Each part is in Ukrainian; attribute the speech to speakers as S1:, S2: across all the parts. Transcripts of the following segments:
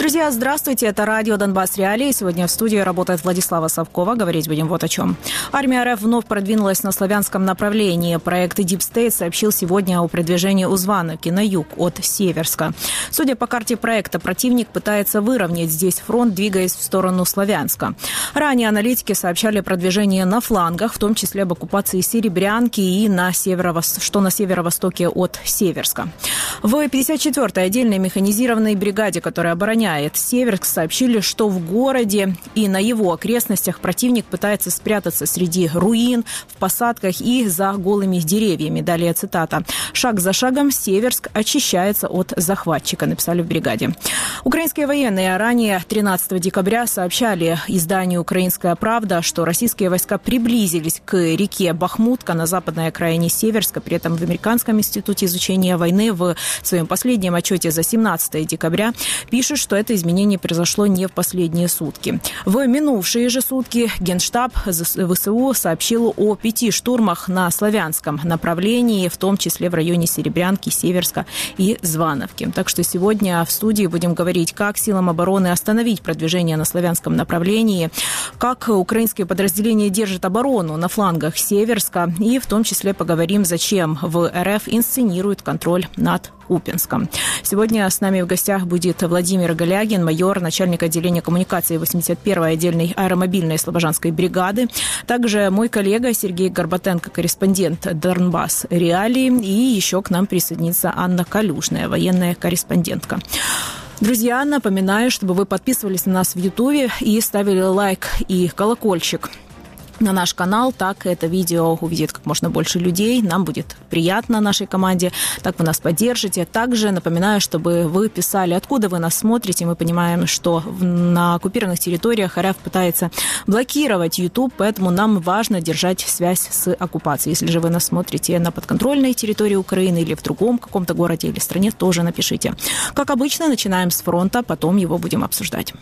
S1: Друзья, здравствуйте. Это радио «Донбасс Реалии». Сегодня в студии работает Владислава Совкова. Говорить будем вот о чем. Армия РФ вновь продвинулась на славянском направлении. Проект Deep State сообщил сегодня о продвижении у Звановки на юг от Северска. Судя по карте проекта, противник пытается выровнять здесь фронт, двигаясь в сторону Славянска. Ранее аналитики сообщали о продвижении на флангах, в том числе об оккупации Серебрянки и на северо-востоке от Северска. В 54-й отдельной механизированной бригаде, которая обороняет Северск, сообщили, что в городе и на его окрестностях противник пытается спрятаться среди руин, в посадках и за голыми деревьями. Далее цитата. «Шаг за шагом Северск очищается от захватчика», написали в бригаде. Украинские военные ранее 13 декабря сообщали изданию «Украинская правда», что российские войска приблизились к реке Бахмутка на западной окраине Северска. При этом в Американском институте изучения войны в своем последнем отчете за 17 декабря пишут, что это изменение произошло не в последние сутки. В минувшие же сутки Генштаб ВСУ сообщил о 5 штурмах на славянском направлении, в том числе в районе Серебрянки, Северска и Звановки. Так что сегодня в студии будем говорить, как силам обороны остановить продвижение на славянском направлении, как украинские подразделения держат оборону на флангах Северска, и в том числе поговорим, зачем в РФ инсценируют контроль над Купинском. Сегодня с нами в гостях будет Владимир Галягин, майор, начальник отделения коммуникации 81-й отдельной аэромобильной слобожанской бригады. Также мой коллега Сергей Горбатенко, корреспондент Донбасс Реалии. И еще к нам присоединится Анна Калюжная, военная корреспондентка. Друзья, напоминаю, чтобы вы подписывались на нас в Ютубе и ставили лайк и колокольчик на наш канал, так это видео увидит как можно больше людей. Нам будет приятно, нашей команде, так вы нас поддержите. Также напоминаю, чтобы вы писали, откуда вы нас смотрите. Мы понимаем, что на оккупированных территориях РФ пытается блокировать YouTube, поэтому нам важно держать связь с оккупацией. Если же вы нас смотрите на подконтрольной территории Украины или в другом каком-то городе или стране, тоже напишите. Как обычно, начинаем с фронта, потом его будем обсуждать.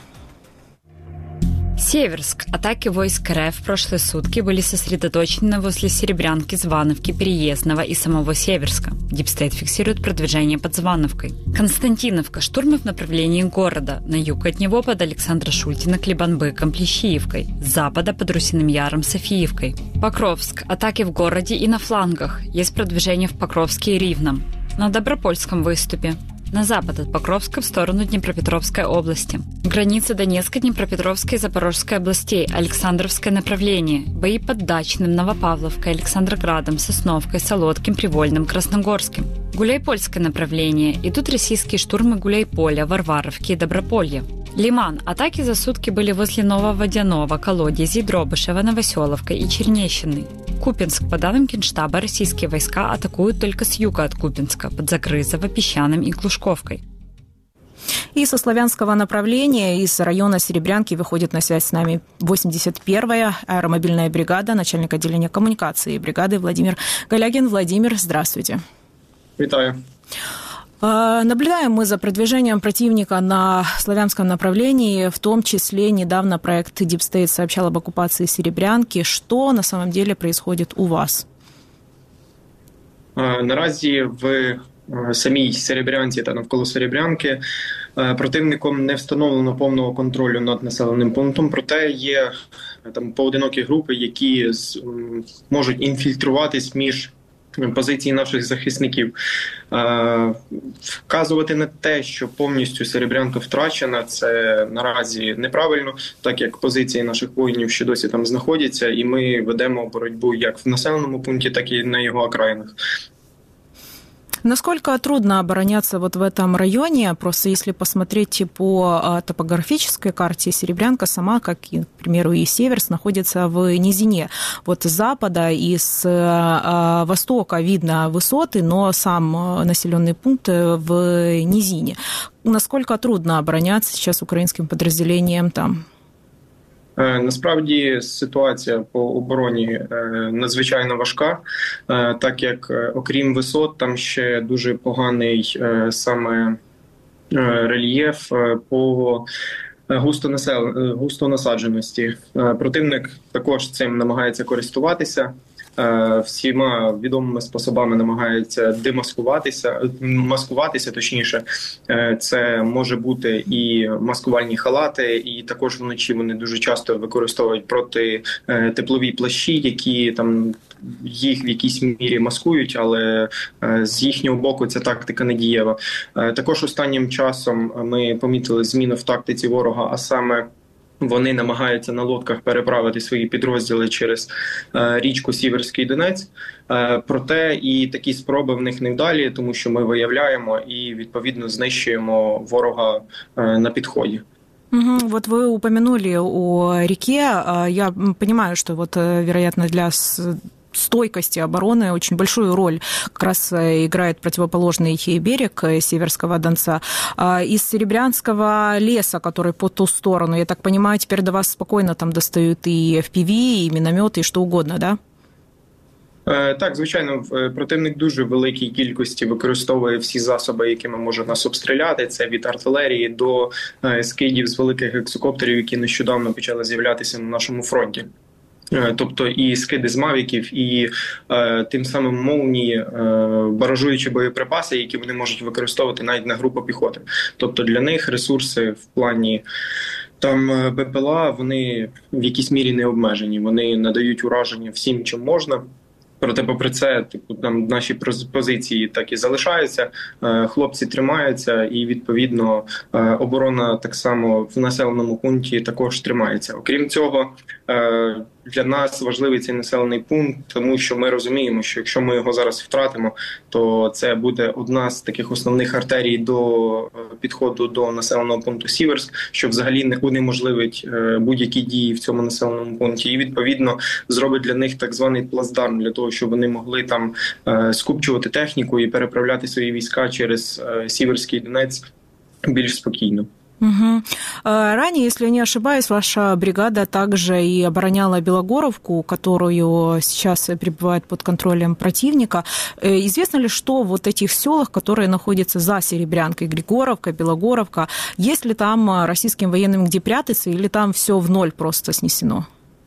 S2: Северск. Атаки войск РФ в прошлые сутки были сосредоточены возле Серебрянки, Звановки, Переездного и самого Северска. Дипстейт фиксирует продвижение под Звановкой. Константиновка. Штурмы в направлении города. На юг от него под Александра Шультина, Клебанбыком, Плещеевкой. С запада под Русиным Яром, Софиевкой. Покровск. Атаки в городе и на флангах. Есть продвижение в Покровске и Ривном. На Добропольском выступе. На запад от Покровска в сторону Днепропетровской области. Границы Донецкой, Днепропетровской и Запорожской областей. Александровское направление. Бои под Дачным, Новопавловкой, Александроградом, Сосновкой, Солодким, Привольным, Красногорским. Гуляйпольское направление. Идут российские штурмы Гуляйполя, Варваровки и Доброполья. Лиман. Атаки за сутки были возле Нововодяного, Колодези, Дробышева, Новоселовка и Чернещины. Купинск. По данным Генштаба, российские войска атакуют только с юга от Купинска, под Закрызово, Песчаным и Глушковкой.
S1: И со славянского направления, из района Серебрянки выходит на связь с нами 81-я аэромобильная бригада, начальник отделения коммуникации бригады Владимир Галягин. Владимир, здравствуйте.
S3: Витаю.
S1: Наблюдаем мы за продвижением противника на славянском направлении, в том числе недавно проект Deep State сообщал об оккупации Серебрянки. Что на самом деле происходит у вас?
S3: Наразі в самій Серебрянці та навколо Серебрянки противником не встановлено повного контролю над населеним пунктом, проте є там поодинокі групи, які можуть інфільтруватись між позиції наших захисників. Вказувати на те, що повністю Серебрянка втрачена, це наразі неправильно, так як позиції наших воїнів ще досі там знаходяться, і ми ведемо боротьбу як в населеному пункті, так і на його окраїнах.
S1: Насколько трудно обороняться вот в этом районе? Просто если посмотреть по топографической карте, Серебрянка сама, как, к примеру, и Северск, находится в низине. Вот с запада и с востока видно высоты, но сам населенный пункт в низине. Насколько трудно обороняться сейчас украинским подразделениям там?
S3: Насправді ситуація по обороні надзвичайно важка, так як окрім висот там ще дуже поганий саме рельєф по густонасадженості. Противник також цим намагається користуватися. всіма відомими способами намагаються маскуватися, точніше. Це може бути і маскувальні халати, і також вночі вони дуже часто використовують протитеплові плащі, які там їх в якійсь мірі маскують, але з їхнього боку ця тактика не дієва. Також останнім часом ми помітили зміну в тактиці ворога, а саме вони намагаються на лодках переправити свої підрозділи через річку Сіверський Донець. Проте і такі спроби в них невдалі, тому що ми виявляємо і відповідно знищуємо ворога на підході.
S1: Вот вы упомянули о реке. Я понимаю, что вот, вероятно, для стойкости обороны очень большую роль как раз играет противоположный берег Северского Донца. Из Серебрянского леса, который по ту сторону, я так понимаю, теперь до вас спокойно там достают и FPV, и минометы, и что угодно, да?
S3: Так, звичайно, противник дуже в великій кількості використовує всі засоби, якими може нас обстріляти. Це від артилерії до скидів з великих гексокоптерів, які нещодавно почали з'являтися на нашому фронті. Тобто і скиди з мавіків, і тим самим молнії, баражуючі боєприпаси, які вони можуть використовувати навіть на групу піхоти. Тобто для них ресурси в плані там БПЛА, вони в якійсь мірі не обмежені. Вони надають ураження всім, чим можна. Проте, попри це, там наші позиції так і залишаються, хлопці тримаються, і відповідно оборона так само в населеному пункті також тримається. Окрім цього, для нас важливий цей населений пункт, тому що ми розуміємо, що якщо ми його зараз втратимо, то це буде одна з таких основних артерій до підходу до населеного пункту Сіверськ, що взагалі унеможливить будь-які дії в цьому населеному пункті, і відповідно зробить для них так званий плацдарм для того, щоб вони могли там скупчувати техніку і переправляти свої війська через Сіверський Донець більш спокійно.
S1: Угу. Ранее, если я не ошибаюсь, ваша бригада также и обороняла Белогоровку, которую сейчас пребывает под контролем противника. Известно ли, что в вот этих селах, которые находятся за Серебрянкой, Григоровка, Белогоровка, есть ли там российским военным где прятаться, или там все в ноль просто снесено?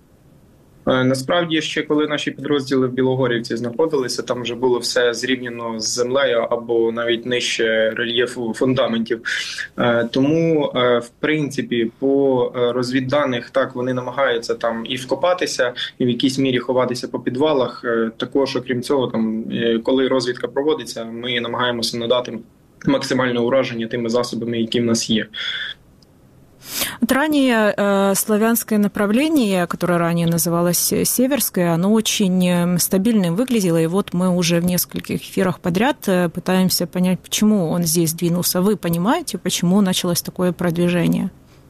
S3: Насправді, ще коли наші підрозділи в Білогорівці знаходилися, там вже було все зрівняно з землею або навіть нижче рельєфу фундаментів. Тому, в принципі, по розвідданих, так, вони намагаються там і вкопатися, і в якійсь мірі ховатися по підвалах. Також, окрім цього, там, коли розвідка проводиться, ми намагаємося надати максимальне ураження тими засобами, які в нас є.
S1: Вот ранее славянское направление, которое ранее называлось Северское, оно очень стабильным выглядело, и вот мы уже в нескольких эфирах подряд пытаемся понять, почему он здесь двинулся. Вы понимаете, почему началось такое продвижение?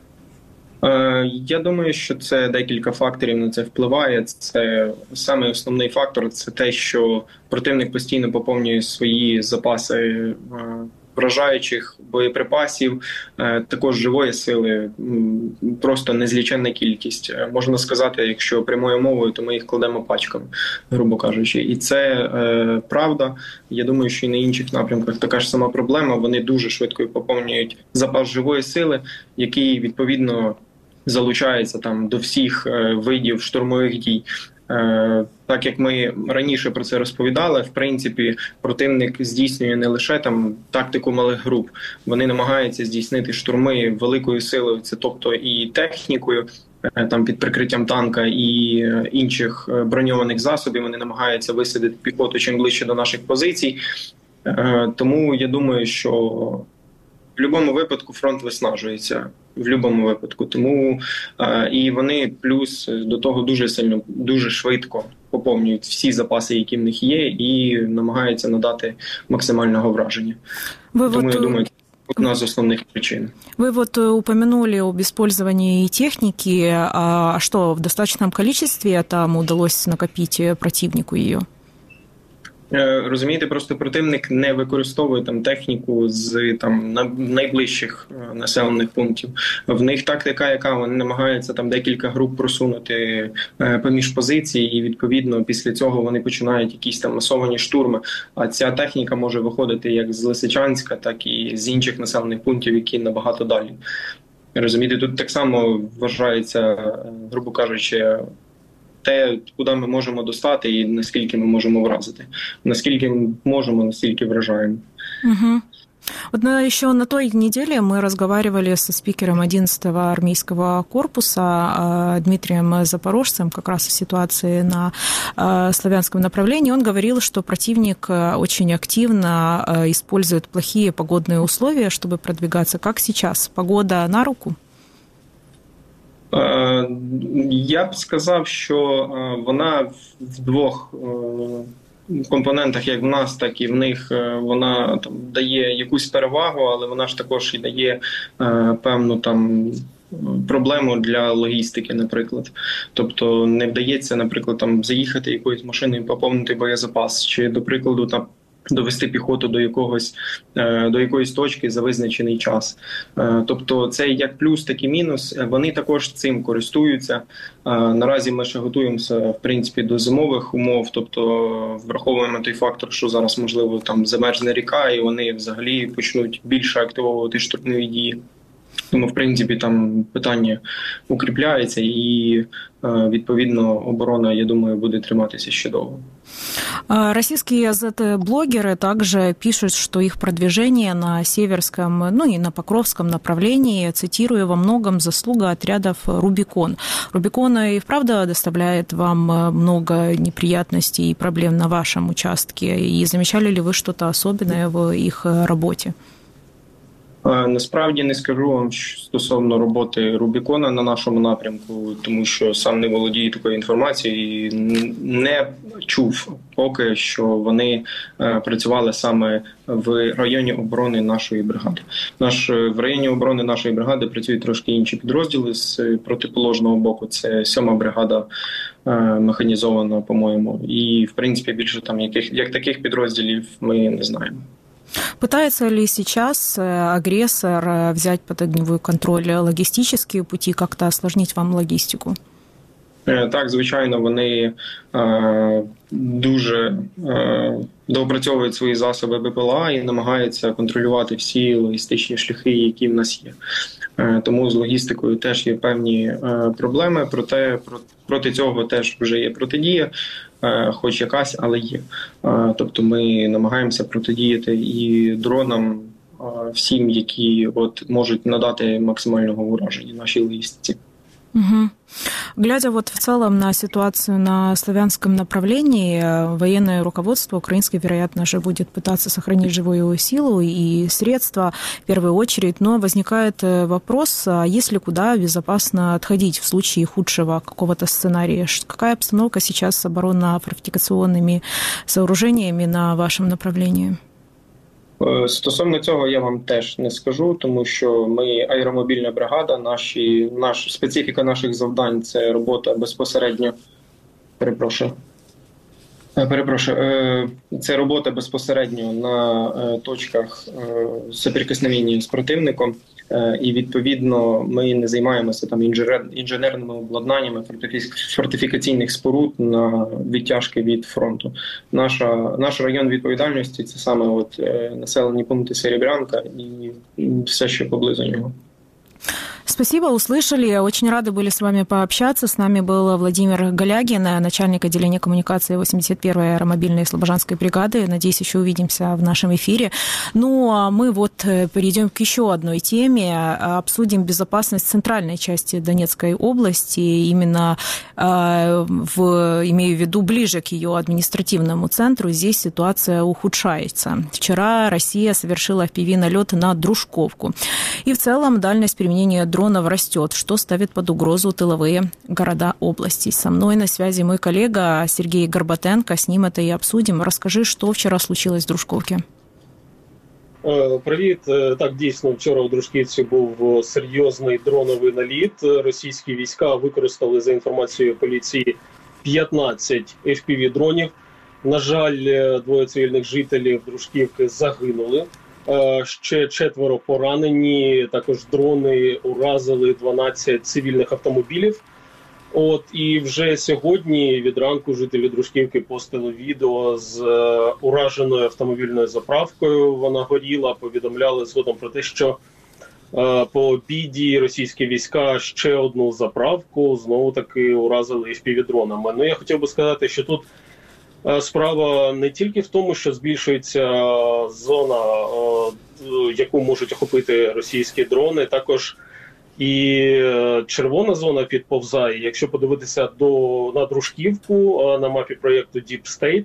S3: Я думаю, що це декілька факторів на це впливає. Це саме основний фактор – це те, що противник постійно поповнює свої запаси вражаючих боєприпасів, також живої сили, просто незліченна кількість. Можна сказати, якщо прямою мовою, то ми їх кладемо пачками, грубо кажучи. І це правда. Я думаю, що і на інших напрямках така ж сама проблема. Вони дуже швидко поповнюють запас живої сили, який, відповідно, залучається там до всіх видів штурмових дій. Так як ми раніше про це розповідали, в принципі, противник здійснює не лише там тактику малих груп, вони намагаються здійснити штурми великою силою, це тобто і технікою, там під прикриттям танка і інших броньованих засобів, вони намагаються висадити піхоту чим ближче до наших позицій. Тому я думаю, що в будь-якому випадку фронт виснажується. В будь-якому випадку. Тому і вони плюс до того дуже сильно, дуже швидко поповнюють всі запаси, які в них є, і намагаються надати максимального враження. Тому я думаю, це одна з основних причин.
S1: Вы вот упомянули об использовании техники. А что, в достаточном количестве там удалось накопить противнику ее?
S3: Розумієте, просто противник не використовує там техніку з там найближчих населених пунктів. В них тактика, яка вони намагаються там декілька груп просунути поміж позицій, і відповідно після цього вони починають якісь там масовані штурми. А ця техніка може виходити як з Лисичанська, так і з інших населених пунктів, які набагато далі. Розумієте, тут так само вважається, грубо кажучи, те, куди ми можемо достати і наскільки ми можемо вразити. Наскільки можемо, настільки вражаємо.
S1: Угу. Вот еще на той неделе мы разговаривали со спикером 11-го армейского корпуса Дмитрием Запорожцем как раз о ситуации на славянском направлении. Он говорил, что противник очень активно использует плохие погодные условия, чтобы продвигаться. Как сейчас? Погода на руку?
S3: Я б сказав, що вона в двох компонентах, як в нас, так і в них, вона там дає якусь перевагу, але вона ж також і дає певну там проблему для логістики, наприклад. Тобто не вдається, наприклад, там заїхати якоюсь машиною, поповнити боєзапас, чи, до прикладу, там довести піхоту до якоїсь точки за визначений час. Тобто це як плюс, так і мінус. Вони також цим користуються. Наразі ми ще готуємося, в принципі, до зимових умов, тобто враховуємо той фактор, що зараз, можливо, там замерзне ріка, і вони взагалі почнуть більше активовувати штурмові дії. Тому, в принципі, там питання укріпляється і, відповідно, оборона, я думаю, буде триматися ще довго.
S1: Российские ЗТ-блогеры также пишут, что их продвижение на Северском, ну и на Покровском направлении, цитирую, во многом заслуга отрядов «Рубикон». «Рубикон» и вправду доставляет вам много неприятностей и проблем на вашем участке. И замечали ли вы что-то особенное в их работе?
S3: Насправді не скажу вам стосовно роботи Рубікона на нашому напрямку, тому що сам не володію такою інформацією і не чув поки, що вони працювали саме в районі оборони нашої бригади. В районі оборони нашої бригади працюють трошки інші підрозділи з протиположного боку. Це 7-ма бригада механізована, по-моєму. І, в принципі, більше там як таких підрозділів ми не знаємо.
S1: Пытается ли сейчас агрессор взять под огневой контроль логистические пути, как-то осложнить вам логистику?
S3: Так, звичайно, вони дуже доопрацьовують свої засоби БПЛА і намагаються контролювати всі логістичні шляхи, які в нас є. Тому з логістикою теж є певні проблеми, проте проти цього теж вже є протидія, хоч якась, але є. Тобто ми намагаємося протидіяти і дронам, всім, які можуть надати максимального ураження нашій логістиці.
S1: Угу. Глядя в целом на ситуацию на славянском направлении, военное руководство украинское, вероятно же, будет пытаться сохранить живую силу и средства в первую очередь, но возникает вопрос, есть ли куда безопасно отходить в случае худшего какого-то сценария? Какая обстановка сейчас с оборонно-фортификационными сооружениями на вашем направлении?
S3: Стосовно цього я вам теж не скажу, тому що ми аеромобільна бригада, специфіка наших завдань – це робота безпосередньо, це робота безпосередньо на точках соприкосновення з противником, і відповідно ми не займаємося там інженерними обладнаннями фортифікаційних споруд на відтяжки від фронту. Наш район відповідальності – це саме населені пункти Серебрянка і все, що поблизу нього.
S1: Спасибо, услышали. Очень рады были с вами пообщаться. С нами был Владимир Голягин, начальник отделения коммуникации 81-й аэромобильной слобожанской бригады. Надеюсь, еще увидимся в нашем эфире. Ну, а мы перейдем к еще одной теме. Обсудим безопасность центральной части Донецкой области. Именно имею в виду ближе к ее административному центру. Здесь ситуация ухудшается. Вчера Россия совершила FPV-налет на Дружковку. И в целом дальность применения дронов растет, что ставит под угрозу тыловые города области. Со мной на связи мой коллега Сергей Горбатенко. С ним это и обсудим. Расскажи, что вчера случилось в Дружковке.
S4: Привіт. Так, дійсно, вчора у Дружківці був серйозний дроновий наліт. Російські війська використали, за інформацією поліції, 15 FPV-дронів. На жаль, 2 цивільних жителів Дружківки загинули. Ще 4 поранені, також дрони уразили 12 цивільних автомобілів. І вже сьогодні від ранку жителі Дружківки постили відео з ураженою автомобільною заправкою. Вона горіла, повідомляли згодом про те, що По обіді російські війська ще одну заправку знову-таки уразили FPV-дронами. Ну, я хотів би сказати, що тут справа не тільки в тому, що збільшується зона, яку можуть охопити російські дрони, також і червона зона підповзає. Якщо подивитися на Дружківку на мапі проєкту Deep State,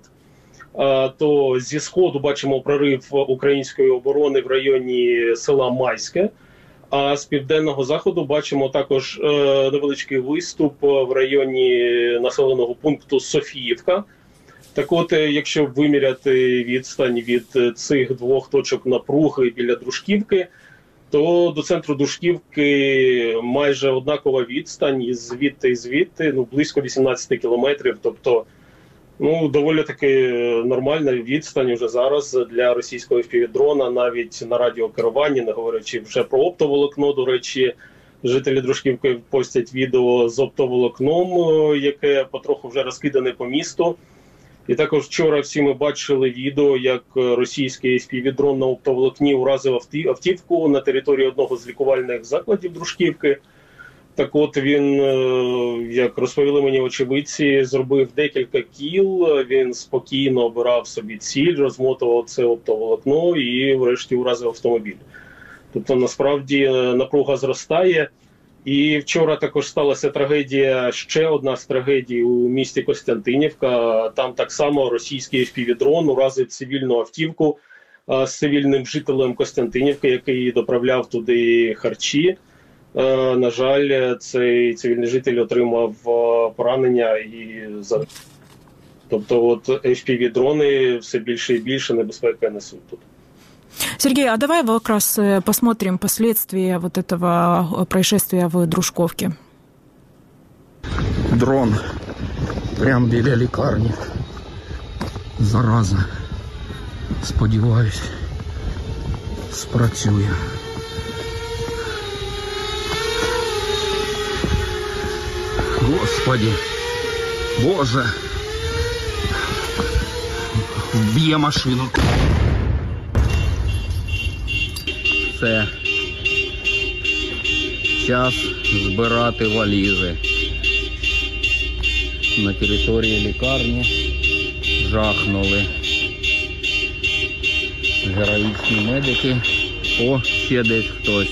S4: то зі сходу бачимо прорив української оборони в районі села Майське, а з південного заходу бачимо також невеличкий виступ в районі населеного пункту Софіївка. Так от, якщо виміряти відстань від цих двох точок напруги біля Дружківки, то до центру Дружківки майже однакова відстань, і звідти, близько 18 кілометрів, тобто доволі таки нормальна відстань уже зараз для російського FPV-дрона, навіть на радіокеруванні, не говорячи вже про оптоволокно. До речі, жителі Дружківки постять відео з оптоволокном, яке потроху вже розкидане по місту. І також вчора всі ми бачили відео, як російський FPV-дрон на оптоволокні уразив автівку на території одного з лікувальних закладів Дружківки. Так от він, як розповіли мені очевидці, зробив декілька кіл, він спокійно обирав собі ціль, розмотував це оптоволокно і врешті уразив автомобіль. Тобто насправді напруга зростає. І вчора також сталася трагедія, ще одна з трагедій у місті Костянтинівка. Там так само російський FPV-дрон уразив цивільну автівку з цивільним жителем Костянтинівки, який доправляв туди харчі. На жаль, цей цивільний житель отримав поранення і загинув. Тобто от FPV-дрони все більше і більше небезпеки несуть тут.
S1: Сергей, а давай как раз посмотрим последствия вот этого происшествия в Дружковке.
S5: Дрон прямо біля лікарні. Зараза. Сподіваюсь, спрацює. Господи, Боже, вб'є машину. Це час збирати валізи. На території лікарні жахнули героїчні медики. О, ще десь хтось.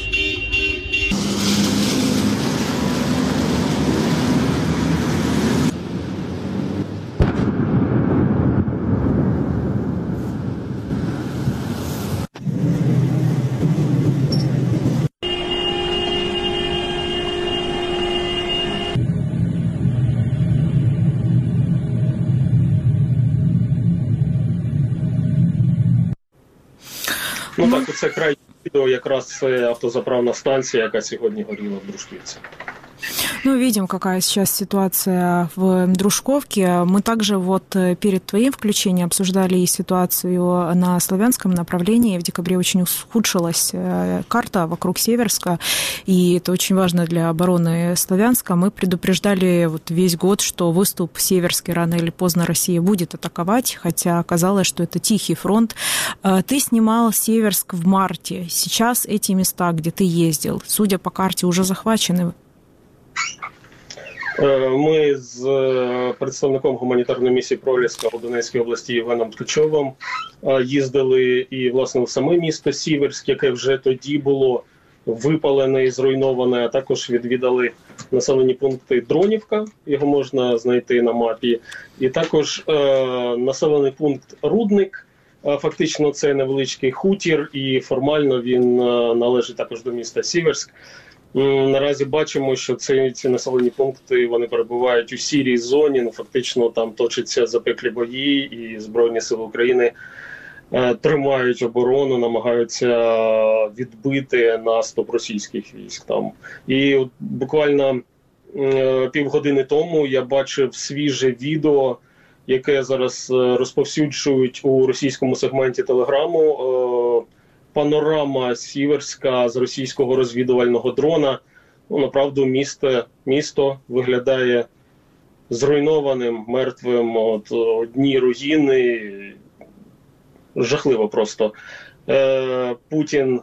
S4: Так, це край відео, якраз це автозаправна станція, яка сьогодні горіла в Дружківці.
S1: Видим, какая сейчас ситуация в Дружковке. Мы также перед твоим включением обсуждали и ситуацию на славянском направлении. В декабре очень ухудшилась карта вокруг Северска, и это очень важно для обороны Славянска. Мы предупреждали весь год, что выступ Северский рано или поздно Россия будет атаковать, хотя оказалось, что это тихий фронт. Ты снимал Северск в марте. Сейчас эти места, где ты ездил, судя по карте, уже захвачены.
S4: Ми з представником гуманітарної місії «Проліска» у Донецькій області Євгеном Ткачовим їздили і, власне, в саме місто Сіверськ, яке вже тоді було випалене і зруйноване, а також відвідали населені пункти Дронівка, його можна знайти на мапі, і також населений пункт Рудник. Фактично це невеличкий хутір, і формально він належить також до міста Сіверськ. Наразі бачимо, що ці населені пункти, вони перебувають у сірій зоні, фактично там точаться запеклі бої, і Збройні Сили України тримають оборону, намагаються відбити наступ російських військ там. І от буквально півгодини тому я бачив свіже відео, яке зараз розповсюджують у російському сегменті Телеграму. Панорама Сіверська з російського розвідувального дрона. Направду місто виглядає зруйнованим, мертвим, одні руїни. Жахливо просто. Путін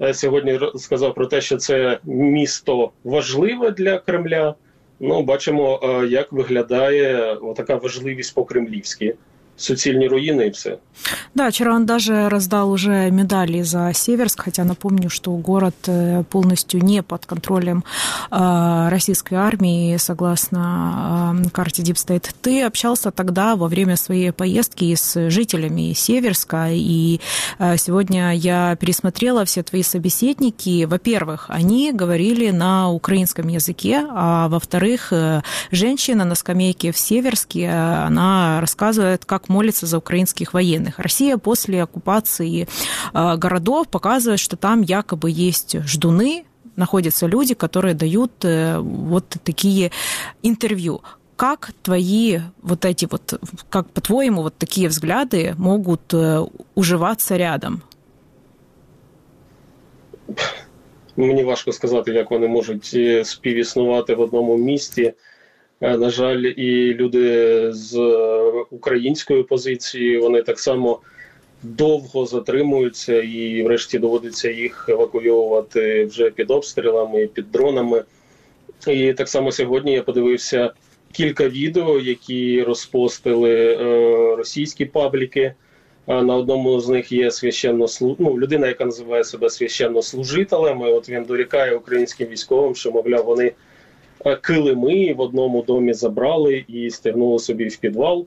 S4: сьогодні сказав про те, що це місто важливе для Кремля. Ну, бачимо, як виглядає така важливість по-кремлівськи. Суцільні руины и все.
S1: Да, вчера он даже раздал уже медали за Северск, хотя напомню, что город полностью не под контролем российской армии, согласно карте Deep State. Ты общался тогда во время своей поездки с жителями Северска, и сегодня я пересмотрела все твои собеседники. Во-первых, они говорили на украинском языке, а во-вторых, женщина на скамейке в Северске, она рассказывает, как молится за украинских военных. Россия после оккупации городов показывает, что там якобы есть ждуны, находятся люди, которые дают вот такие интервью. Как твои вот эти вот, как по-твоему, вот такие взгляды могут уживаться рядом?
S4: Мені важко сказати, як вони можуть співіснувати в одному місті. На жаль, і люди з української позиції, вони так само довго затримуються і врешті доводиться їх евакуювати вже під обстрілами, під дронами. І так само сьогодні я подивився кілька відео, які розпостили російські пабліки. На одному з них є людина, яка називає себе священнослужителем. І от він дорікає українським військовим, що, мовляв, вони килими в одному домі забрали і стягнули собі в підвал.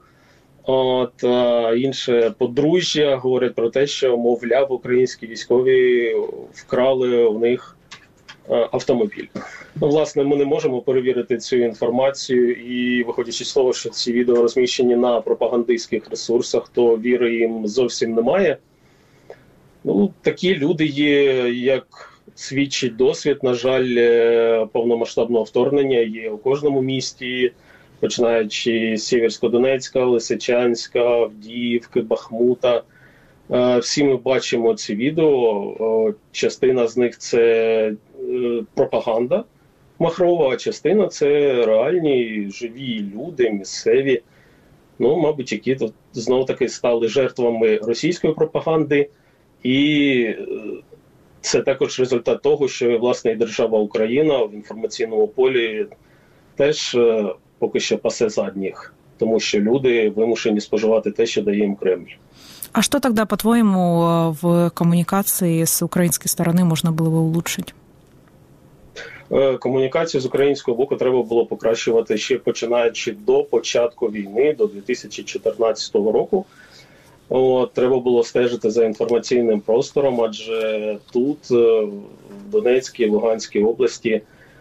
S4: Інше подружжя говорять про те, що, мовляв, українські військові вкрали у них автомобіль. Власне, ми не можемо перевірити цю інформацію і, виходячи з того, що ці відео розміщені на пропагандистських ресурсах, то віри їм зовсім немає. Ну, такі люди є, як свідчить досвід, на жаль, повномасштабного вторгнення є у кожному місті, починаючи з Сєвєрсько-Донецька, Лисичанська, Авдіївки, Бахмута. Всі ми бачимо ці відео, частина з них – це пропаганда махрова, а частина – це реальні, живі люди, місцеві, ну, мабуть, які тут знову-таки стали жертвами російської пропаганди. І це також результат того, що, власне, і держава Україна в інформаційному полі теж поки що пасе задніх, тому що люди вимушені споживати те, що дає їм Кремль.
S1: А что тогда, по-твоему, в коммуникации с украинской стороны можно было бы улучшить?
S4: Комунікацію з українського боку треба було покращувати ще починаючи до початку війни, до 2014 року. Треба було стежити за інформаційним простором, адже тут, в Донецькій, Луганській області,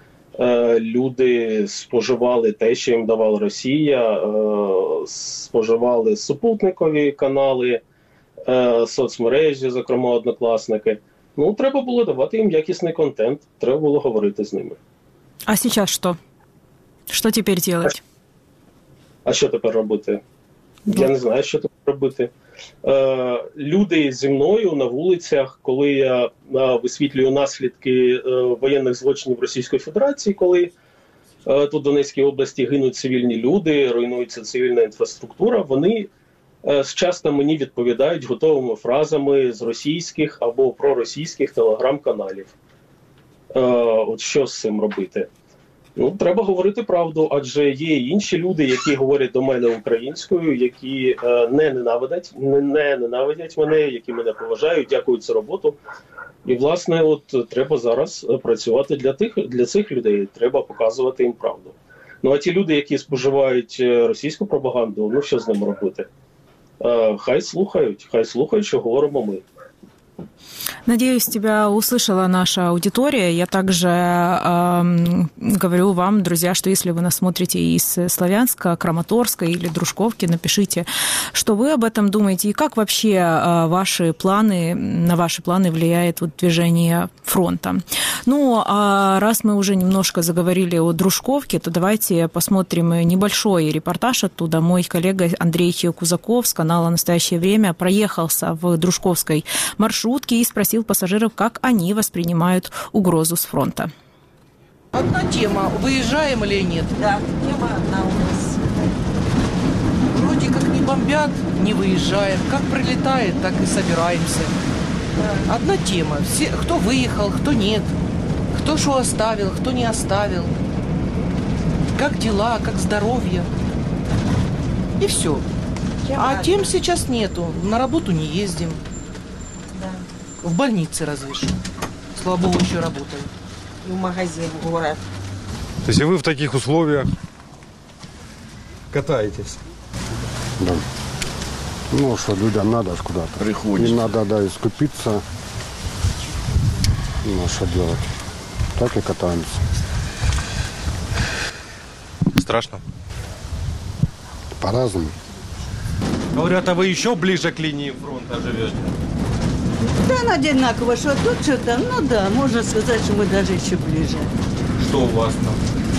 S4: люди споживали те, що їм давала Росія, споживали супутникові канали, соцмережі, зокрема Однокласники. Ну, треба було давати їм якісний контент, треба було говорити з ними.
S1: А зараз що? Що тепер робити?
S4: А що тепер робити? Я не знаю, що тепер робити. Люди зі мною на вулицях, коли я висвітлюю наслідки воєнних злочинів Російської Федерації, коли тут в Донецькій області гинуть цивільні люди, руйнується цивільна інфраструктура, вони часто мені відповідають готовими фразами з російських або проросійських телеграм-каналів. От що з цим робити? Ну, треба говорити правду, адже є інші люди, які говорять до мене українською, які не ненавидять мене, які мене поважають, дякують за роботу. І, власне, от треба зараз працювати для цих людей, треба показувати їм правду. Ну, а ті люди, які споживають російську пропаганду, ну, що з ними робити? Хай слухають, що говоримо ми.
S1: Надеюсь, тебя услышала наша аудитория. Я также говорю вам, друзья, что если вы нас смотрите из Славянска, Краматорска или Дружковки, напишите, что вы об этом думаете и как вообще на ваши планы влияет вот движение фронта. Ну, а раз мы уже немножко заговорили о Дружковке, то давайте посмотрим небольшой репортаж оттуда. Мой коллега Андрей Кузаков с канала «Настоящее время» проехался в Дружковской маршрутке и спросил пассажиров, как они воспринимают угрозу с фронта.
S6: Одна тема. Выезжаем или нет?
S7: Да, тема одна у нас.
S6: Вроде как не бомбят, не выезжаем. Как прилетает, так и собираемся. Одна тема. Все, кто выехал, кто нет. Кто что оставил, кто не оставил. Как дела, как здоровье. И все. А тем сейчас нету. На работу не ездим. Да. В больнице разве что. Слава богу, еще работаю.
S7: И в магазин, в город.
S8: То есть вы в таких условиях катаетесь?
S9: Да. Ну, что людям надо ж куда-то.
S10: Приходится.
S9: Им надо, да, искупиться. Ну, что делать? Так и катаемся.
S8: Страшно?
S9: По-разному.
S8: Говорят, а вы еще ближе к линии фронта живете?
S11: Да, одинаково, что тут, что там. Ну да, можно сказать, что мы даже еще ближе.
S8: Что у вас там?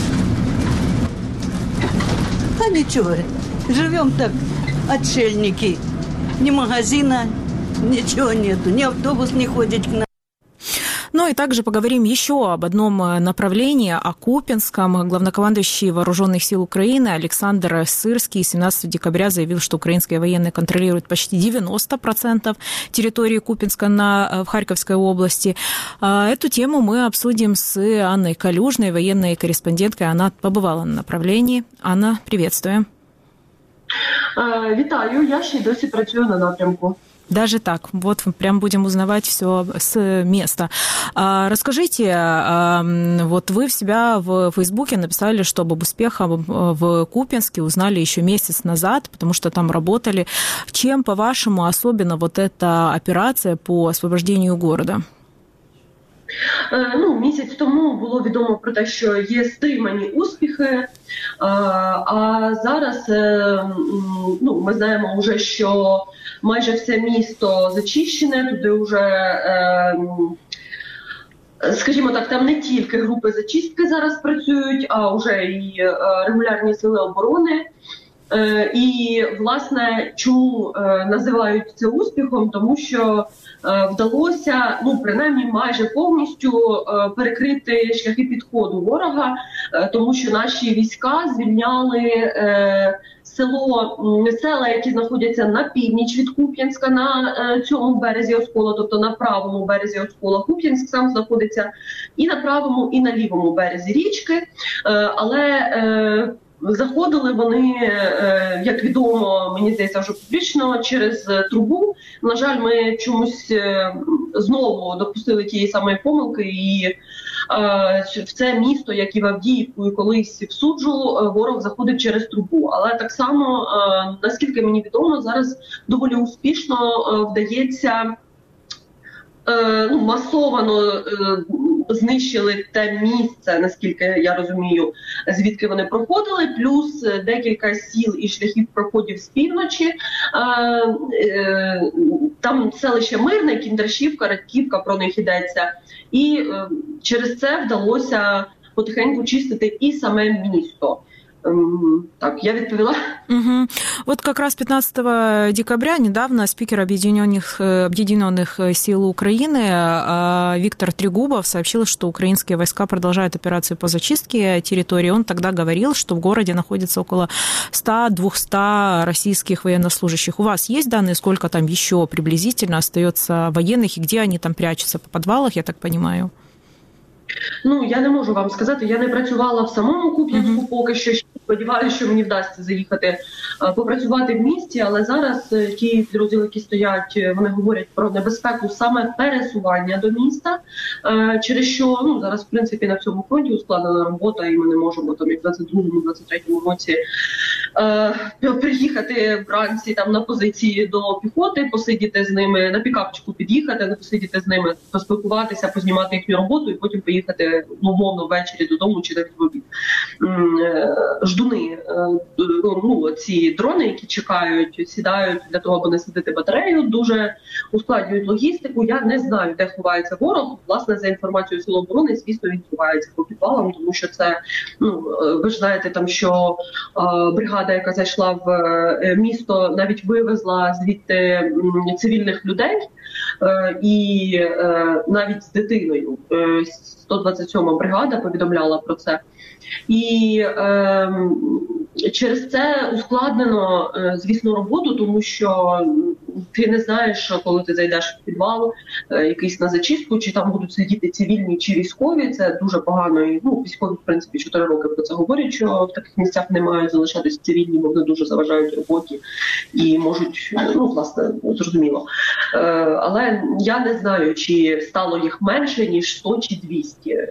S11: А ничего, живем так, отшельники. Ни магазина, ничего нету, ни автобус не ходит к нам.
S1: Ну и также поговорим еще об одном направлении, о Купянском. Главнокомандующий Вооруженных сил Украины Александр Сырский 17 декабря заявил, что украинские военные контролируют почти 90% территории Купянска в Харьковской области. Эту тему мы обсудим с Анной Калюжной, военной корреспонденткой. Она побывала на направлении. Анна, приветствую.
S12: Вітаю, я ще й досі працюю на напрямку.
S1: Даже так. Вот прям будем узнавать все с места. Расскажите, вот вы в себя в Фейсбуке написали, что об успехах в Купянске узнали еще месяц назад, потому что там работали. Чем, по-вашему, особенно вот эта операция по освобождению города?
S12: Місяць тому було відомо про те, що є стримані успіхи, а зараз ми знаємо вже, що майже все місто зачищене, туди вже, скажімо так, там не тільки групи зачистки зараз працюють, а вже і регулярні сили оборони. І, власне, чому називають це успіхом? Тому що вдалося, принаймні майже повністю перекрити шляхи підходу ворога, тому що наші війська звільняли села, які знаходяться на північ від Куп'янська, на цьому березі Оскола, тобто на правому березі Оскола. Куп'янськ сам знаходиться і на правому, і на лівому березі річки, але заходили вони, як відомо, мені здається, вже публічно, через трубу. На жаль, ми чомусь знову допустили тієї самої помилки, і в це місто, як і в Авдіївку, і колись в Суджу, ворог заходить через трубу. Але так само, наскільки мені відомо, зараз доволі успішно вдається масовано знищили те місце, наскільки я розумію, звідки вони проходили, плюс декілька сіл і шляхів проходів з півночі. Там селище Мирне, Кіндрашівка, Радьківка, про них йдеться. І через це вдалося потихеньку чистити і саме місто. Так, я відповіла.
S1: Угу. Вот как раз 15 декабря недавно спикер Объединенных сил Украины Виктор Трегубов сообщил, что украинские войска продолжают операцию по зачистке территории. Он тогда говорил, что в городе находится около 100-200 российских военнослужащих. У вас есть данные, сколько там еще приблизительно остается военных и где они там прячутся? По подвалах, я так понимаю?
S12: Я не можу вам сказати, я не працювала в самому Куп'янську поки що. Сподіваюся, що мені вдасться заїхати попрацювати в місті, але зараз ті підрозділи, які стоять, вони говорять про небезпеку саме пересування до міста, через що зараз, в принципі, на цьому фронті ускладнена робота, і ми не можемо там і в 22-23 році приїхати вранці там на позиції до піхоти, посидіти з ними, на пікапчику під'їхати, посидіти з ними, поспілкуватися, познімати їхню роботу і потім поїхати умовно ввечері додому чи так в обід. Ждуни, ці дрони, які чекають, сідають для того, аби насадити батарею, дуже ускладнюють логістику. Я не знаю, де ховається ворог. Власне, за інформацією Сил оборони, звісно, він ховається по підвалам, тому що це, ви ж знаєте, там, що бригада, яка зайшла в місто, навіть вивезла звідти цивільних людей, і навіть з дитиною. 127-ма бригада повідомляла про це. І через це ускладнено, звісно, роботу, тому що ти не знаєш, коли ти зайдеш в підвал якийсь на зачистку, чи там будуть сидіти цивільні чи військові. Це дуже погано. І, військові, в принципі, 4 роки про це говорять, що в таких місцях не мають залишатися цивільні, бо вони дуже заважають роботі і можуть, власне, зрозуміло. Але я не знаю, чи стало їх менше, ніж 100 чи 200.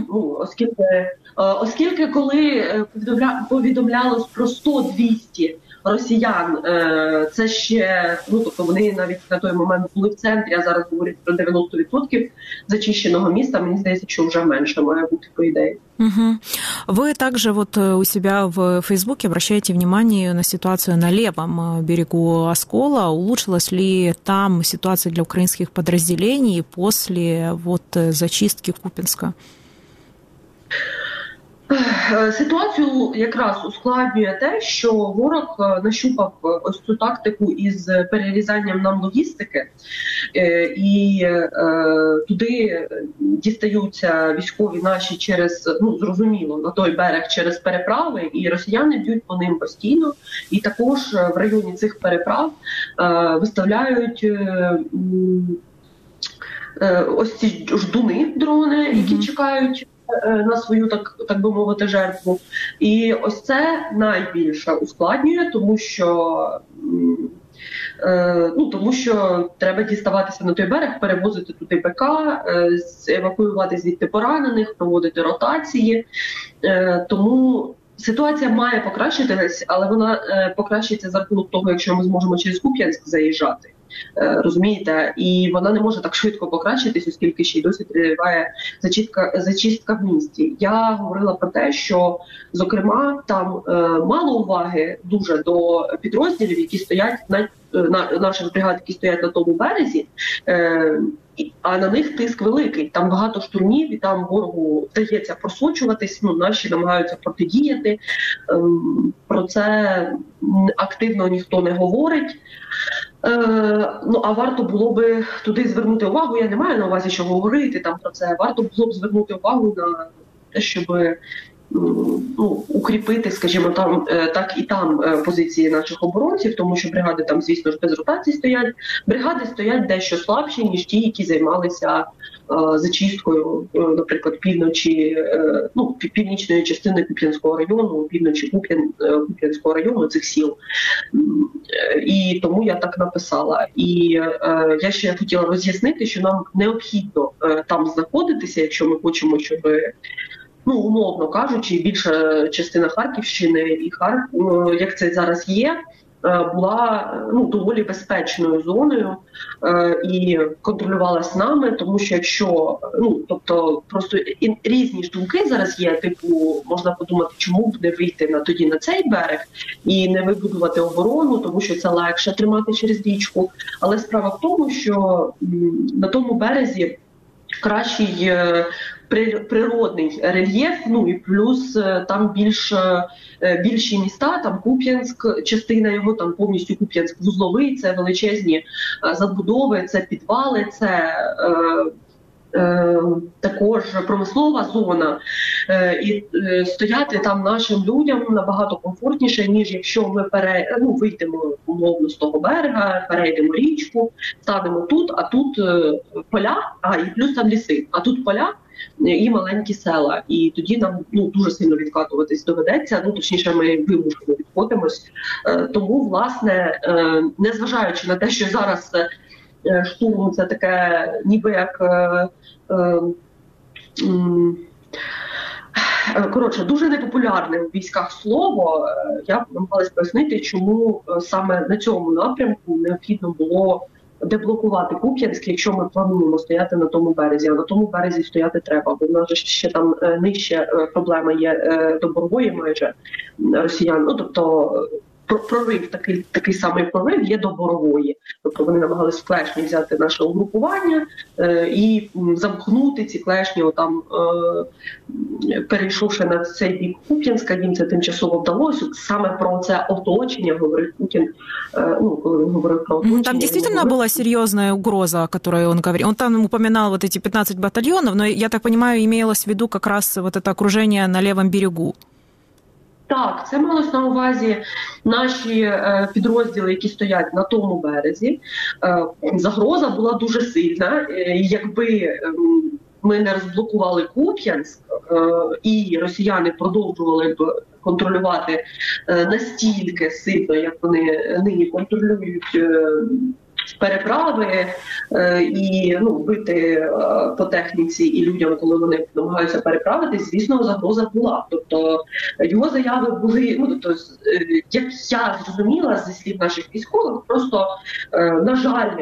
S12: Оскільки коли повідомлялось про 100-200 росіян, це ще, тобто вони навіть на той момент були в центрі, а зараз говорять про 90% зачищеного міста, мені здається, що вже менше має бути, по ідеї.
S1: Угу. Вы также у себя в Фейсбуке обращаете внимание на ситуацию на левом берегу Оскола. Улучшилась ли там ситуация для украинских подразделений после зачистки Куп'янська?
S12: Ситуацію якраз ускладнює те, що ворог нащупав ось цю тактику із перерізанням нам логістики, і туди дістаються військові наші через, зрозуміло, на той берег через переправи, і росіяни б'ють по ним постійно, і також в районі цих переправ виставляють ось ці ждуни, дрони, які чекають на свою, так би мовити, жертву. І ось це найбільше ускладнює, тому що треба діставатися на той берег, перевозити туди БК, евакуювати звідти поранених, проводити ротації. Тому ситуація має покращитись, але вона покращиться за рахунок того, якщо ми зможемо через Куп'янськ заїжджати. Розумієте? І вона не може так швидко покращитись, оскільки ще й досі триває зачистка в місті. Я говорила про те, що, зокрема, там мало уваги дуже до підрозділів, які стоять наших бригад, які стоять на тому березі, а на них тиск великий. Там багато штурмів, і там ворогу вдається просочуватись, наші намагаються протидіяти. Про це активно ніхто не говорить. А варто було би туди звернути увагу. Я не маю на увазі, що говорити там про це. Варто було б звернути увагу на те, щоб укріпити, скажімо, там так і там позиції наших оборонців, тому що бригади там, звісно ж, без ротації стоять. Бригади стоять дещо слабші, ніж ті, які займалися зачисткою, наприклад, північної частини Куп'янського району, півночі Куп'янського району, цих сіл. І тому я так написала. І я ще хотіла роз'яснити, що нам необхідно там знаходитися, якщо ми хочемо, щоб, умовно кажучи, більша частина Харківщини і як це зараз є, була доволі безпечною зоною і контролювалась нами, тому що якщо, тобто просто різні ж думки зараз є, типу, можна подумати, чому б не вийти тоді на цей берег і не вибудувати оборону, тому що це легше тримати через річку, але справа в тому, що на тому березі кращий природний рельєф, і плюс там більші міста, там Куп'янськ, частина його, там повністю Куп'янськ вузловий, це величезні забудови, це підвали, це також промислова зона, і стояти там нашим людям набагато комфортніше, ніж якщо ми вийдемо умовно з того берега, перейдемо річку, станемо тут, а тут поля, і плюс там ліси, а тут поля і маленькі села. І тоді нам дуже сильно відкатуватись доведеться, точніше ми вимушено відходимось. Тому, власне, незважаючи на те, що зараз штурм це таке ніби як дуже непопулярне в військах слово, я б намагалась пояснити, чому саме на цьому напрямку необхідно було деблокувати Куп'янськ, якщо ми плануємо стояти на тому березі, а на тому березі стояти треба, бо в нас же ще там нижче проблема є до Борової майже росіян, тобто прорив, такий самий прорив є до Борової. Тобто вони намагалися в клешні взяти наше угрупування і замкнути ці клешні, перейшовши на цей бік Куп'янська, їм це тимчасово вдалося. Саме про це оточення говорив Путін, коли він говорив про оточення.
S1: Там действительно была серьезная угроза, о которой он говорил. Он там упоминал эти 15 батальонов, но, я так понимаю, имелось в виду как раз это окружение на левом берегу.
S12: Так, це малось на увазі наші підрозділи, які стоять на тому березі. Загроза була дуже сильна. Якби ми не розблокували Куп'янськ, і росіяни продовжували б контролювати настільки сильно, як вони нині контролюють переправи і бити по техніці і людям, коли вони намагаються переправитись, звісно, загроза була. Тобто його заяви були, як я зрозуміла зі слів наших військових, просто, на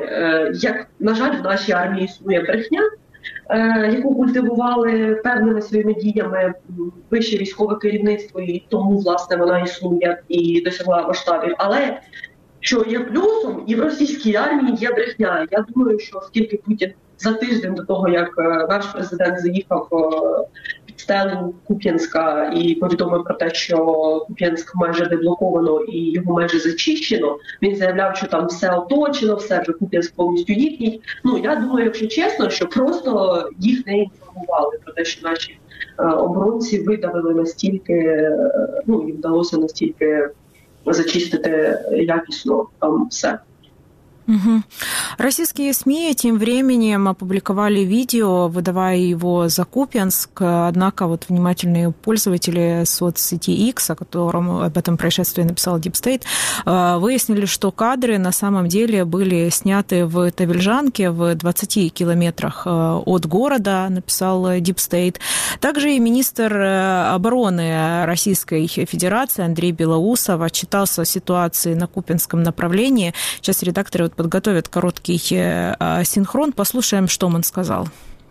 S12: жаль, в нашій армії існує брехня, яку культивували певними своїми діями вище військове керівництво, і тому, власне, вона існує і досягла масштабів. Але що є плюсом, і в російській армії є брехня. Я думаю, що оскільки Путін за тиждень до того, як наш президент заїхав під стелу Куп'янська і повідомив про те, що Куп'янськ майже деблоковано і його майже зачищено, він заявляв, що там все оточено, все вже Куп'янськ повністю їхній. Я думаю, якщо чесно, що просто їх не інформували про те, що наші оборонці видавили настільки, їм вдалося настільки зачистити якісно там все.
S1: Угу. Российские СМИ тем временем опубликовали видео, выдавая его за Куп'янск. Однако внимательные пользователи соцсети X, о котором об этом происшествии написал Deep State, выяснили, что кадры на самом деле были сняты в Тавельжанке, в 20 километрах от города, написал Deep State. Также и министр обороны Российской Федерации Андрей Белоусов отчитался о ситуации на Куп'янском направлении. Сейчас редакторы подготовят короткий синхрон. Послушаем, что он сказал.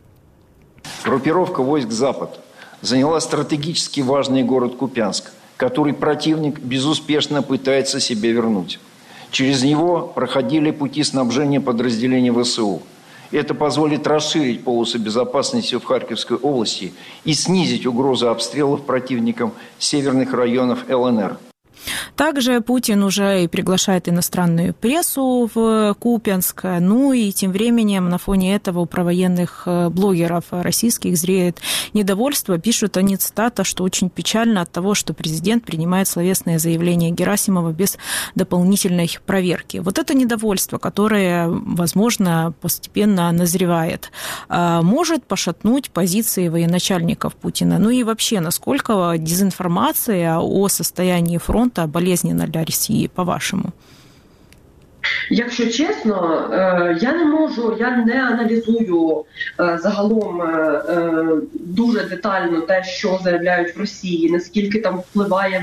S10: Группировка войск «Запад» заняла стратегически важный город Куп'янск, который противник безуспешно пытается себе вернуть. Через него проходили пути снабжения подразделений ВСУ. Это позволит расширить полосу безопасности в Харьковской области и снизить угрозу обстрелов противником северных районов ЛНР.
S1: Также Путин уже и приглашает иностранную прессу в Куп'янск. И тем временем на фоне этого у провоенных блогеров российских зреет недовольство. Пишут они, цитата, что очень печально от того, что президент принимает словесное заявление Герасимова без дополнительной проверки. Вот это недовольство, которое, возможно, постепенно назревает, может пошатнуть позиции военачальников Путина. И вообще, насколько дезинформация о состоянии фронта болезненно для Росії, по-вашому?
S12: Якщо чесно, я не аналізую загалом дуже детально те, що заявляють в Росії, наскільки там впливає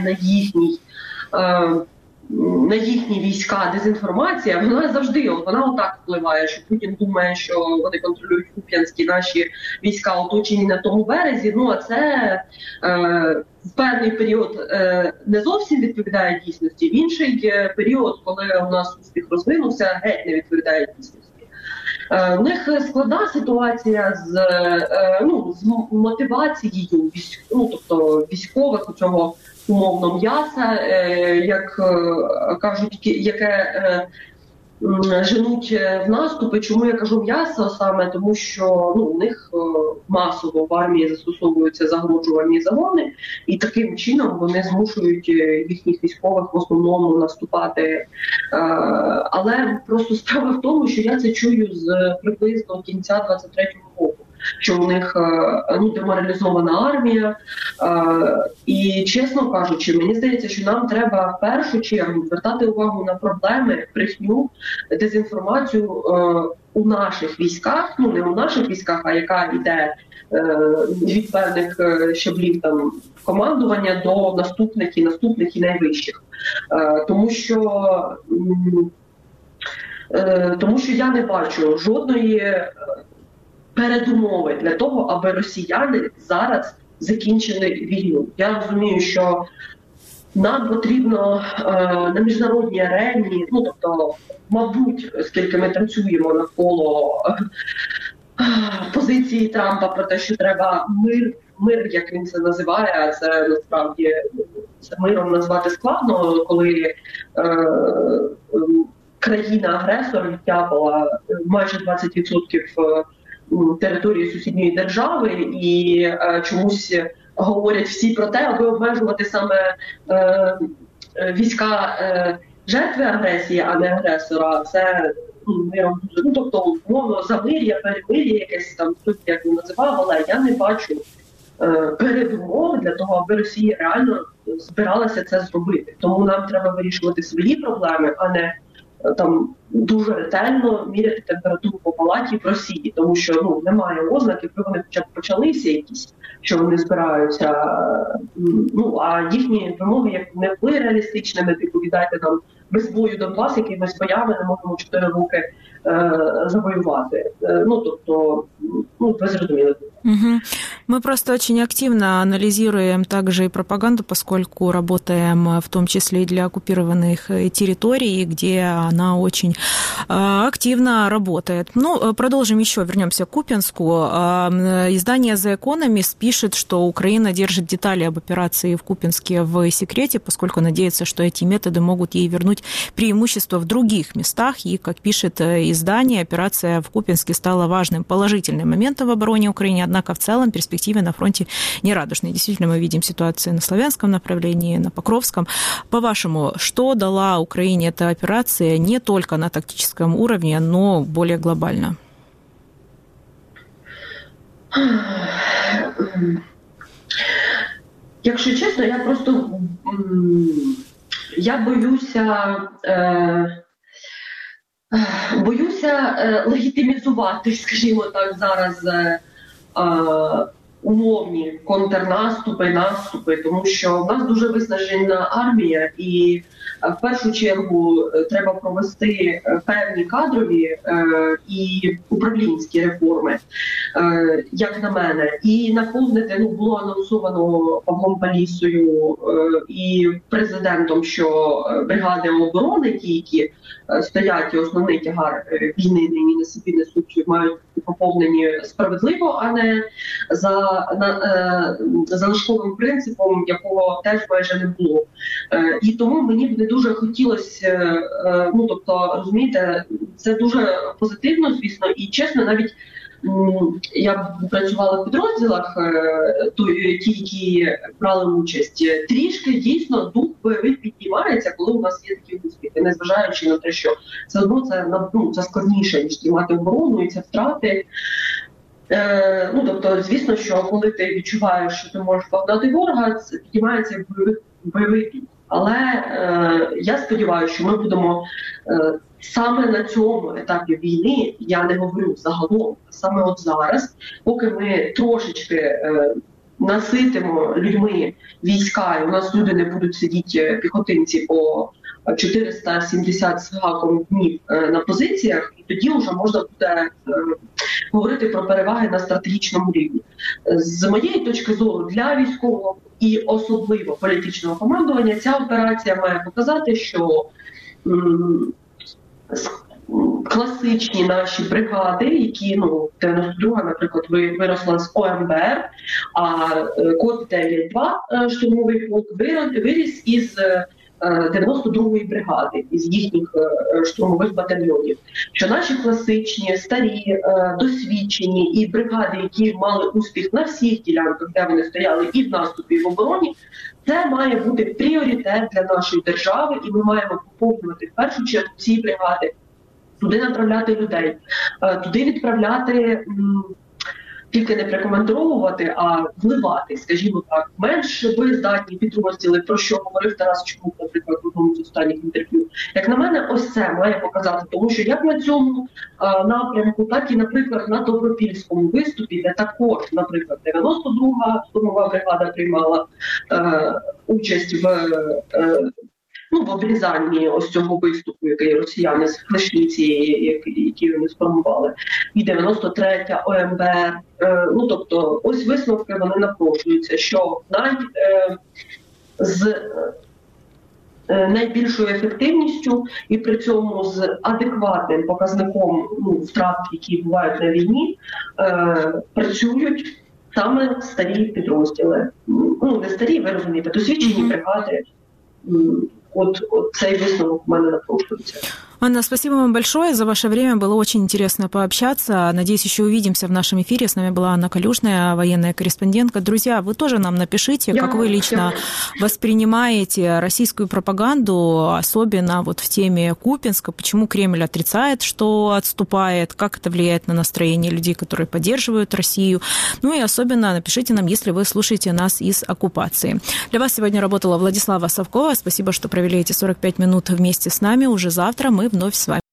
S12: на їхні війська дезінформація. Вона завжди, вона отак впливає, що Путін думає, що вони контролюють Куп'янськ, наші війська оточені на тому березі. А це в певний період не зовсім відповідає дійсності, в інший період, коли у нас успіх розвинувся, геть не відповідає дійсності. У них складна ситуація з мотивацією, тобто військових у цього умовно м'яса, як кажуть, яке женуть в наступи. Чому я кажу м'ясо саме? Тому що у них масово в армії застосовуються загороджувальні загони, і таким чином вони змушують їхніх військових в основному наступати. Але просто справа в тому, що я це чую з приблизно кінця 23-го року, що у них деморалізована армія. І, чесно кажучи, мені здається, що нам треба в першу чергу звертати увагу на проблеми, брехню, дезінформацію у наших військах, не у наших військах, а яка йде від певних щаблів там командування до наступних і найвищих. Тому що я не бачу жодної передумови для того, аби росіяни зараз закінчили війну. Я розумію, що нам потрібно на міжнародній арені, мабуть, оскільки ми працюємо навколо позиції Трампа про те, що треба мир, як він це називає, а це насправді це миром назвати складно, коли країна-агресор відтяпала майже 20% території сусідньої держави і чомусь говорять всі про те, аби обмежувати саме війська жертви агресії, а не агресора. Це тобто умовно замир'я, перемир'я, якесь там, як він називав, але я не бачу передумови для того, аби Росія реально збиралася це зробити. Тому нам треба вирішувати свої проблеми, а не там дуже ретельно міряти температуру по палаті в Росії, тому що немає ознак, якби вони хоча б почалися якісь, що вони збираються, а їхні вимоги як не були реалістичними, типу віддайте нам без бою Донбас, який без боями не можемо 4 роки завоевать. Вы зрозумели.
S1: Мы просто очень активно анализируем также и пропаганду, поскольку работаем в том числе и для оккупированных территорий, где она очень активно работает. Продолжим еще, вернемся к Купянску. Издание The Economist пишет, что Украина держит детали об операции в Купянске в секрете, поскольку надеется, что эти методы могут ей вернуть преимущество в других местах. И, как пишет издание, операция в Купянске стала важным положительным моментом в обороне Украины, однако в целом перспективы на фронте нерадужные. Действительно, мы видим ситуацию на Славянском направлении, на Покровском. По-вашему, что дала Украине эта операция не только на тактическом уровне, но более глобально?
S12: Якщо чесно, я боюся легітимізувати, скажімо так, зараз умовні контрнаступи, наступи, тому що в нас дуже виснажена армія і в першу чергу треба провести певні кадрові і управлінські реформи, як на мене. І наповнити, було анонсовано Павлом Палісою і президентом, що бригади оборони, ті, які стоять, і основний тягар війни нині на собі несуть, мають бути поповнені справедливо, а не за залишковим принципом, якого теж майже не було. І тому мені б не дуже хотілося, розумієте, це дуже позитивно, звісно, і чесно, навіть я працювала в підрозділах, ті, які брали участь, трішки дійсно дух бойовий піднімається, коли у нас є такі успіхи, незважаючи на те, що все одно це складніше, ніж тримати оборону, і це втрати. Звісно, що коли ти відчуваєш, що ти можеш погнати ворога, це піднімається бойовий дух. Але я сподіваюся, що ми будемо саме на цьому етапі війни, я не говорю загалом, саме от зараз, поки ми трошечки наситимо людьми війська, і у нас люди не будуть сидіти піхотинці по 470 з гаком днів на позиціях, і тоді вже можна буде говорити про переваги на стратегічному рівні. З моєї точки зору, для військового і особливо політичного командування ця операція має показати, що класичні наші бригади, які, 92-га, наприклад, виросла з ОМБР, а код 9.2 штурмовий полк виріс із 92-ї бригади, із їхніх штурмових батальйонів. Що наші класичні, старі, досвідчені і бригади, які мали успіх на всіх ділянках, де вони стояли і в наступі, і в обороні, це має бути пріоритет для нашої держави, і ми маємо поповнювати в першу чергу ці бригади, туди направляти людей, туди відправляти, тільки не прикомандировувати, а вливати, скажімо так, менш боєздатні підрозділи, про що говорив Тарас Чмут, наприклад, в одному з останніх інтерв'ю. Як на мене, ось це має показати, тому що як на цьому напрямку, так і, наприклад, на Добропільському виступі, де також, наприклад, 92-га штурмова бригада приймала участь в обрізанні ось цього виступу, який росіяни з Хлешниці, які вони сформували, і 93-я ОМБР. Ось висновки вони напрошуються, що з найбільшою ефективністю і при цьому з адекватним показником втрат, які бувають на війні, працюють саме старі підрозділи. Не старі, ви розумієте, досвідчені бригади. От цей висновок у мене напрошується.
S1: Анна, спасибо вам большое за ваше время. Было очень интересно пообщаться. Надеюсь, еще увидимся в нашем эфире. С нами была Анна Калюжная, военная корреспондентка. Друзья, вы тоже нам напишите, как вы лично воспринимаете российскую пропаганду, особенно вот в теме Купянска, почему Кремль отрицает, что отступает, как это влияет на настроение людей, которые поддерживают Россию. Ну и особенно напишите нам, если вы слушаете нас из оккупации. Для вас сегодня работала Владислава Савкова. Спасибо, что провели эти 45 минут вместе с нами. Уже завтра мы вновь с вами.